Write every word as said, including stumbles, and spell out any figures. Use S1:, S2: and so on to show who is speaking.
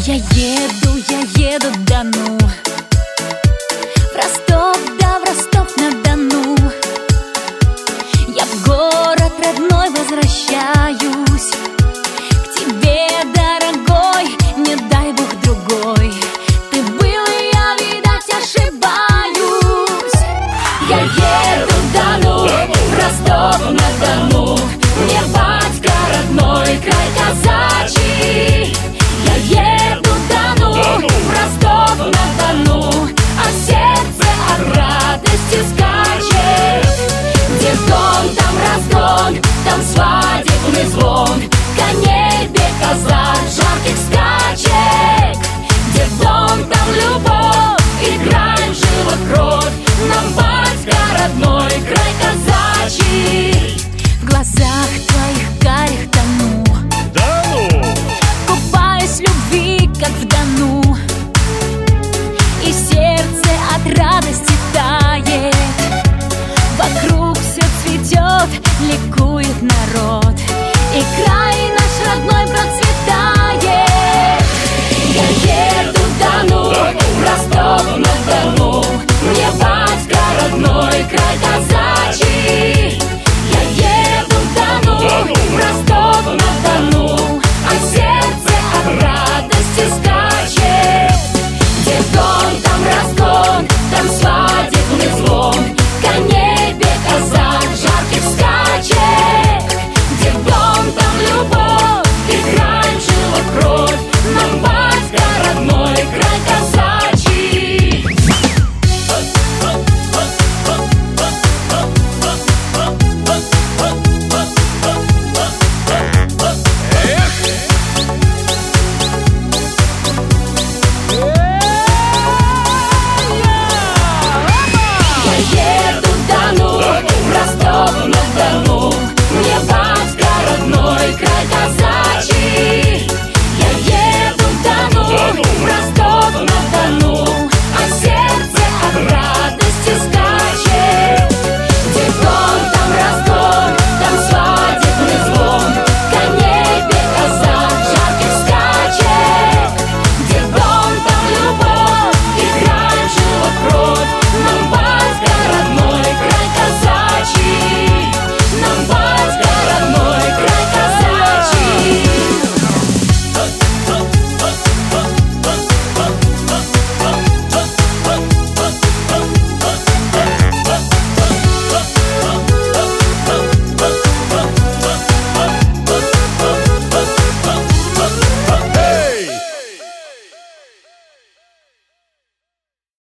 S1: Я еду, я еду, да ну, в Ростов, да в Ростов-на-Дону. Я в город родной возвращаюсь, к тебе, дорогой, не дай бог другой. Ты был, и я, видать, ошибаюсь. Я еду, да ну, в Ростов-на-Дону. Мне батька родной, край казачий. Я еду, да ну, в Ростов-на-Дону, а сердце от радости скачет. Где дом, там разгон, там свадебный звон, коней бег казак, жарких скачет.